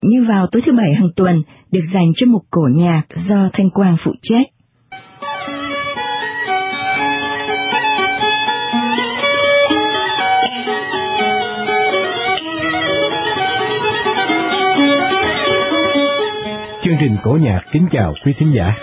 như vào tối thứ Bảy hàng tuần được dành cho mục cổ nhạc do Thanh Quang phụ trách. Chương trình cổ nhạc kính chào quý thính giả.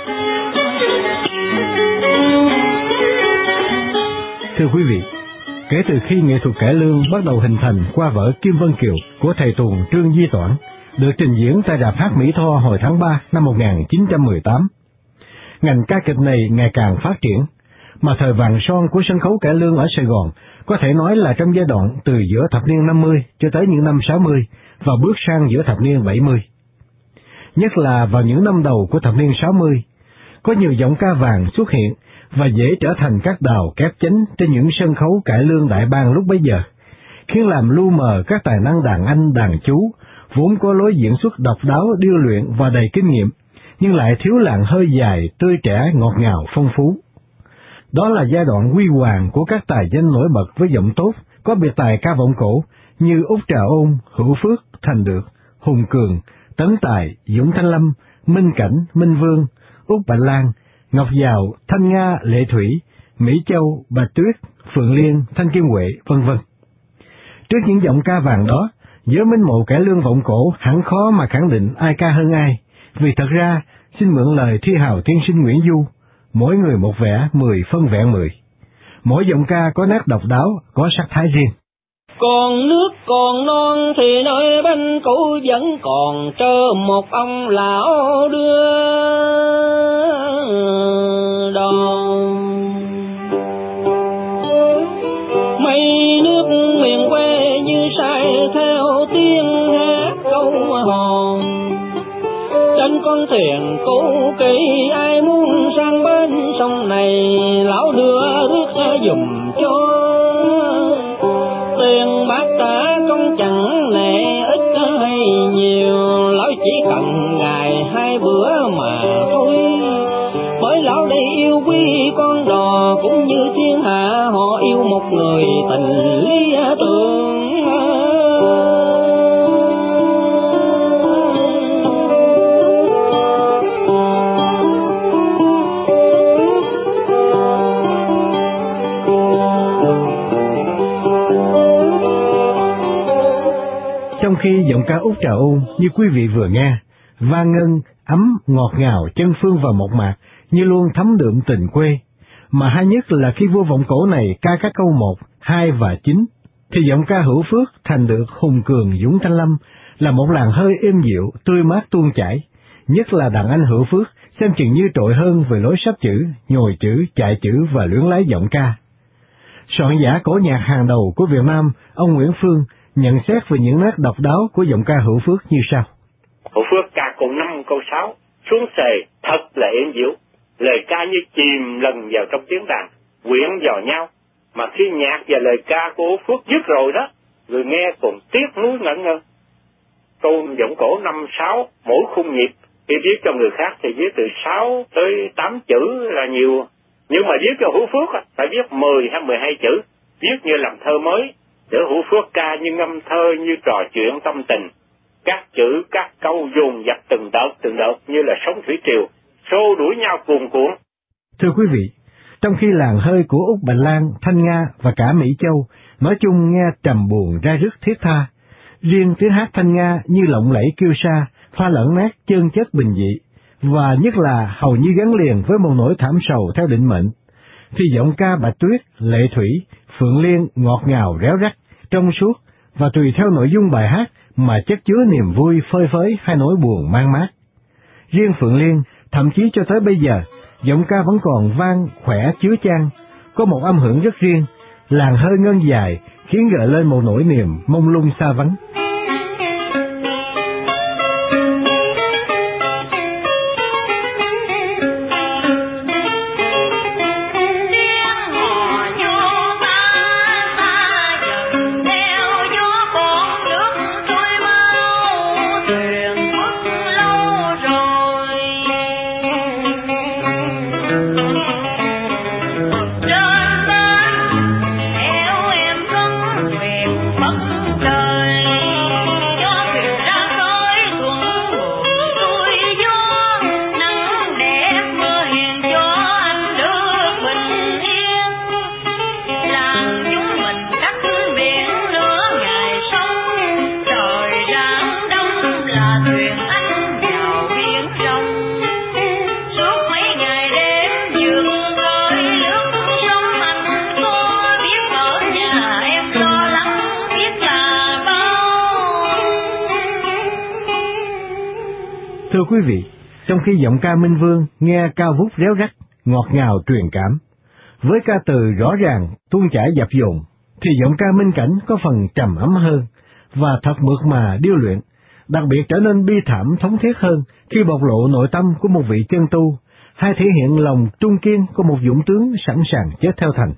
Thưa quý vị, kể từ khi nghệ thuật cải lương bắt đầu hình thành qua vở Kim Vân Kiều của thầy tuồng Trương Di Toản, được trình diễn tại Rạp Hát Mỹ Tho hồi tháng 3 năm 1918, ngành ca kịch này ngày càng phát triển, mà thời vàng son của sân khấu cải lương ở Sài Gòn có thể nói là trong giai đoạn từ giữa thập niên 50 cho tới những năm 60 và bước sang giữa thập niên 70. Nhất là vào những năm đầu của thập niên 60, có nhiều giọng ca vàng xuất hiện và dễ trở thành các đào kép chánh trên những sân khấu cải lương đại bang lúc bấy giờ, khiến làm lu mờ các tài năng đàn anh đàn chú, vốn có lối diễn xuất độc đáo, điêu luyện và đầy kinh nghiệm, nhưng lại thiếu làn hơi dài, tươi trẻ, ngọt ngào, phong phú. Đó là giai đoạn huy hoàng của các tài danh nổi bật với giọng tốt, có biệt tài ca vọng cổ như Út Trà Ôn, Hữu Phước, Thành Được, Hùng Cường, Tấn Tài, Dũng Thanh Lâm, Minh Cảnh, Minh Vương, Út Bạch Lan, Ngọc Giàu, Thanh Nga, Lệ Thủy, Mỹ Châu, Bạch Tuyết, Phượng Liên, Thanh Kim Huệ, vân vân. Trước những giọng ca vàng đó, giới minh mộ cải lương vọng cổ hẳn khó mà khẳng định ai ca hơn ai, vì thật ra, xin mượn lời thi hào tiên sinh Nguyễn Du, mỗi người một vẻ, 10 phân vẹn 10. Mỗi giọng ca có nét độc đáo, có sắc thái riêng. Còn nước còn non thì nơi bên cũ vẫn còn trơ một ông lão đưa đòn. Mây nước miền quê như say theo tiếng hát câu hò. Trên con thuyền cũ kỹ ai muốn sang bên sông này, lão đưa rước dùm cho. Tiền bạc trả công chẳng nệ ít hay nhiều, lão chỉ cần ngày 2 bữa mà thôi. Bởi lão đây yêu quý con đò cũng như thiên hạ, họ yêu một người tình lý tưởng. Trong khi giọng ca Út Trà Ôn như quý vị vừa nghe, vang ngân, ấm, ngọt ngào, chân phương và mộc mạc như luôn thấm đượm tình quê, mà hay nhất là khi vua vọng cổ này ca các câu 1, 2 và 9, thì giọng ca Hữu Phước, Thành Được, Hùng Cường, Dũng Thanh Lâm là một làn hơi êm dịu, tươi mát tuôn chảy, nhất là đàn anh Hữu Phước xem chừng như trội hơn về lối sắp chữ, nhồi chữ, chạy chữ và luyến lái giọng ca. Soạn giả cổ nhạc hàng đầu của Việt Nam, ông Nguyễn Phương, nhận xét về những nét độc đáo của giọng ca Hữu Phước như sau. Hữu Phước ca câu 5 câu 6 xuống xề thật là êm dịu, lời ca như chìm lần vào trong tiếng đàn, quyện vào nhau, mà khi nhạc và lời ca của Hữu Phước dứt rồi đó, người nghe còn tiếc nuối ngẩn ngơ. Câu giọng cổ 5 6 mỗi khung nhịp, khi viết cho người khác thì viết từ 6 tới 8 chữ là nhiều, nhưng mà viết cho Hữu Phước phải viết 10 hay 12 chữ, viết như làm thơ mới. Để Hữu Phước ca như ngâm thơ, như trò chuyện tâm tình, các chữ các câu dồn dập từng đợt như là sóng thủy triều xô đuổi nhau cuồn cuộn. Thưa quý vị, trong khi làn hơi của Út Bạch Lan, Thanh Nga và cả Mỹ Châu nói chung nghe trầm buồn ra rứt thiết tha, riêng tiếng hát Thanh Nga như lộng lẫy kiêu sa, pha lẫn nét chân chất bình dị, và nhất là hầu như gắn liền với một nỗi thảm sầu theo định mệnh, thì giọng ca Bạch Tuyết, Lệ Thủy, Phượng Liên ngọt ngào réo rắt, trong suốt và tùy theo nội dung bài hát mà chất chứa niềm vui phơi phới hay nỗi buồn mang mát. Riêng Phượng Liên, thậm chí cho tới bây giờ, giọng ca vẫn còn vang khỏe chứa chan, có một âm hưởng rất riêng, làn hơi ngân dài khiến gợi lên một nỗi niềm mông lung xa vắng. Em có nguyện bất trời Thưa quý vị, trong khi giọng ca Minh Vương nghe cao vút réo rắt, ngọt ngào truyền cảm, với ca từ rõ ràng, tuôn chảy dập dồn, thì giọng ca Minh Cảnh có phần trầm ấm hơn và thật mượt mà điêu luyện, đặc biệt trở nên bi thảm thống thiết hơn khi bộc lộ nội tâm của một vị chân tu, hay thể hiện lòng trung kiên của một dũng tướng sẵn sàng chết theo thành.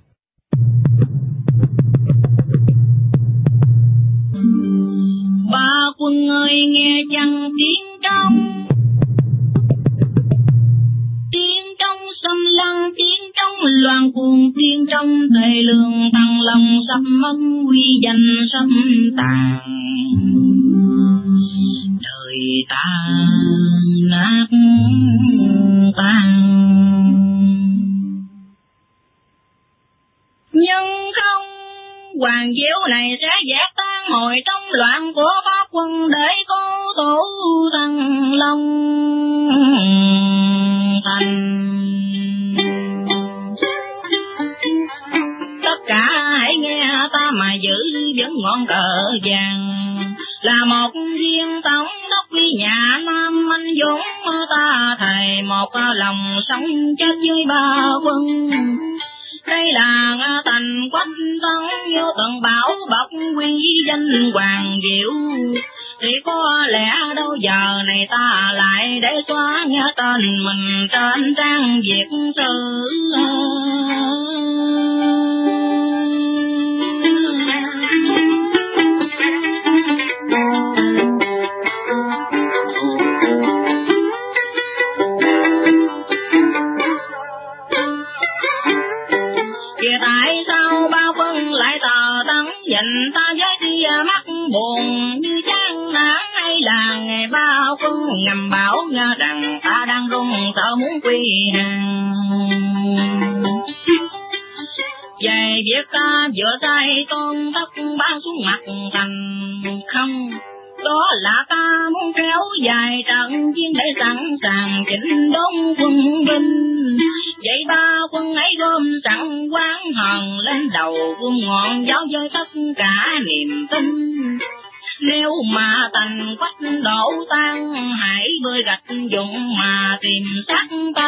Ba quân ơi nghe chăng tiếng trong xâm lăng, tiếng trong loạn cuồng, tiếng trong tề lương tăng lòng sắp mất quy danh sắp tàn. Đời ta nát tan, nhưng không hoàng diệu này sẽ dẹp tan hồi trong loạn của pháp quân để có tổ thăng long thành. Tất cả hãy nghe ta mà giữ vững ngọn cờ vàng, là một viên tổng đốc quý nhà Nam anh dũng, ta thầy một lòng sống chết với ba quân. Đây là thành quách tấn vô tận bảo bọc quy danh hoàng diệu, thì có lẽ đâu giờ này ta lại để xóa nhớ tên mình trên trang việt sử. Kìa tại sao ba quân lại tờ tấn dành ta với tia mắt buồn như chán nản, hay là ngày ba quân ngầm bảo nghe rằng ta đang run sợ muốn quy hàng. Về việc ta vừa tay tôn thất ban xuống mặt thành không, đó là ta muốn kéo dài trận chiến để sẵn sàng chỉnh đốn quân binh. Vậy ba quân ấy gom sẵn quán hòn lên đầu quân ngọn giáo với tất cả niềm tin. Nếu mà thành quách đổ tan, hãy bơi gạch dụng mà tìm xác ta.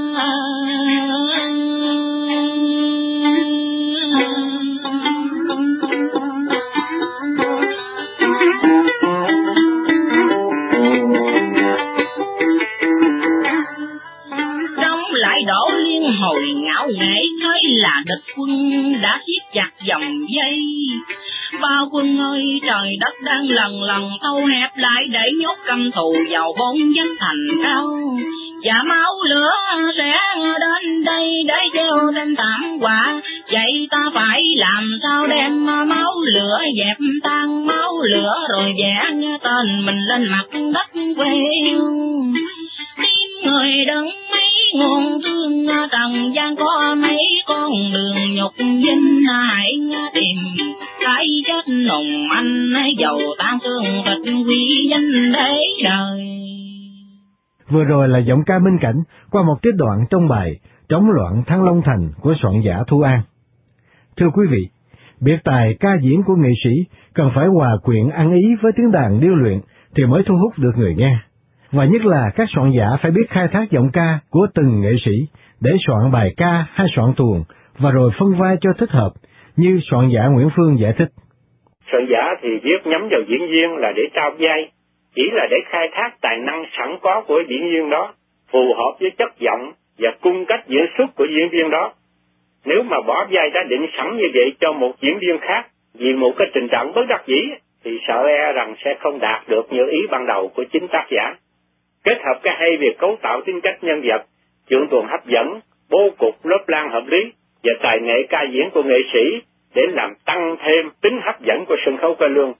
Lại đổ liên hồi ngạo nghễ, thế là địch quân đã siết chặt vòng dây. Ba quân ơi trời đất đang lần lần thâu hẹp lại để nhốt căm thù vào bốn vách thành cao. Và máu lửa sẽ đến đây để treo trên thảm họa. Vậy ta phải làm sao đem máu lửa dẹp tan máu lửa, rồi vẽ tên mình lên mặt đất quê hương. Tim người đứng nguồn thương trần gian có mấy con đường nhục vinh, hãy tìm cái chết nồng anh dầu tan thương tịch quy danh để đời. Vừa rồi là giọng ca Minh Cảnh qua một tiết đoạn trong bài Trống loạn Thăng Long Thành của soạn giả Thu An. Thưa quý vị, biệt tài ca diễn của nghệ sĩ cần phải hòa quyện ăn ý với tiếng đàn điêu luyện thì mới thu hút được người nghe. Và nhất là các soạn giả phải biết khai thác giọng ca của từng nghệ sĩ để soạn bài ca hay soạn tuồng và rồi phân vai cho thích hợp, như soạn giả Nguyễn Phương giải thích. Soạn giả thì viết nhắm vào diễn viên là để trao vai, chỉ là để khai thác tài năng sẵn có của diễn viên đó, phù hợp với chất giọng và cung cách diễn xuất của diễn viên đó. Nếu mà bỏ vai đã định sẵn như vậy cho một diễn viên khác vì một cái tình trạng bất đắc dĩ thì sợ e rằng sẽ không đạt được như ý ban đầu của chính tác giả. Kết hợp cái hay về cấu tạo tính cách nhân vật, trượng tuồng hấp dẫn, bố cục lớp lan hợp lý và tài nghệ ca diễn của nghệ sĩ để làm tăng thêm tính hấp dẫn của sân khấu cải lương.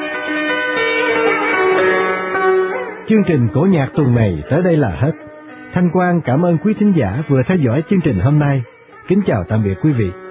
Chương trình cổ nhạc tuần này tới đây là hết. Thanh Quang cảm ơn quý thính giả vừa theo dõi chương trình hôm nay. Kính chào tạm biệt quý vị.